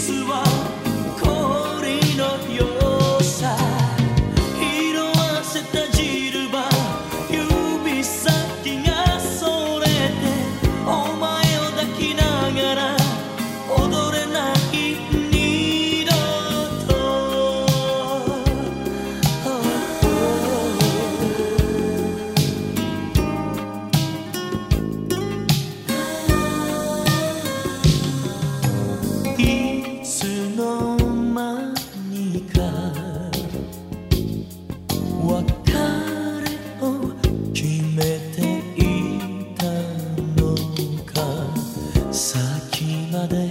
スは氷のようさ色あせたジルバ指先がそれてお前を抱きながら踊れない二度といつの間にか別れを決めていたのか先まで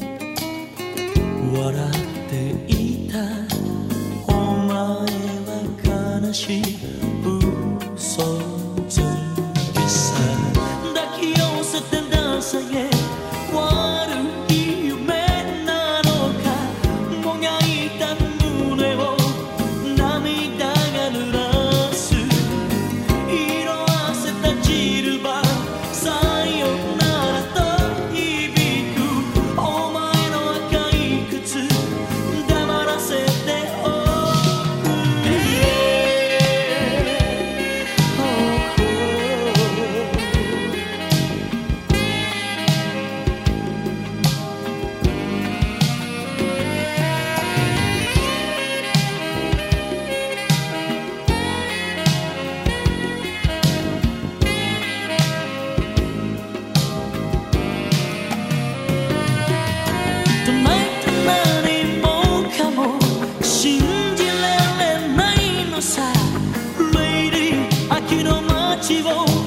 笑っていたお前は悲しい嘘つきさ抱き寄せてダサげ悪い夢なのかもがいた胸を涙が濡らす色あせたジルバさよならと響くお前の赤い靴黙らせておく何もかも信じられないのさレイディ秋の街を